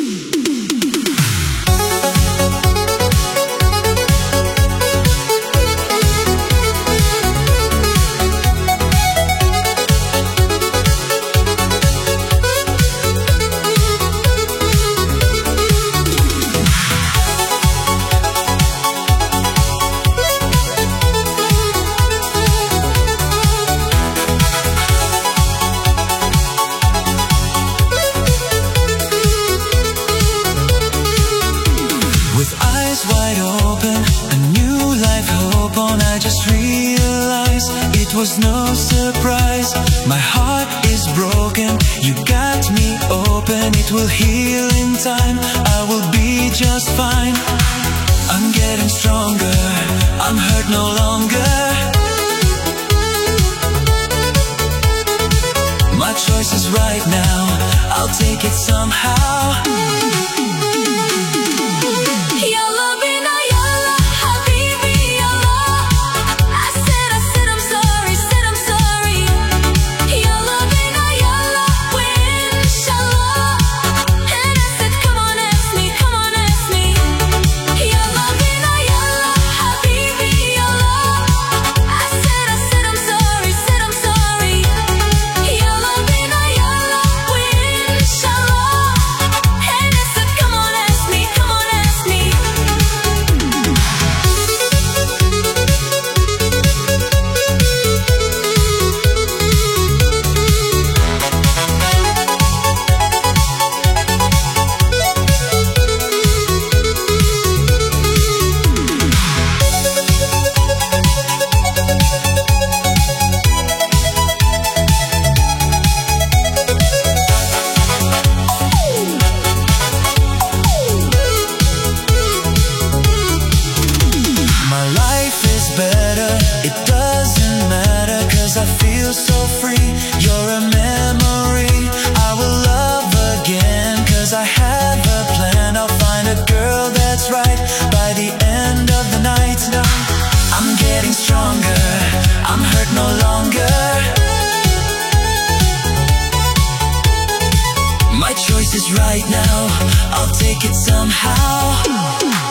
Wide open, a new life hope on. I just realized it was no surprise. My heart is broken, you got me open. It will heal in time, I will be just fine. I'm getting stronger, I'm hurt no longer. My choice is right now, I'll take it somehow. I feel so free, you're a memory I will love again, 'cause I have a plan. I'll find a girl that's right by the end of the night. I'm getting stronger, I'm hurt no longer. My choice is right now, I'll take it somehow.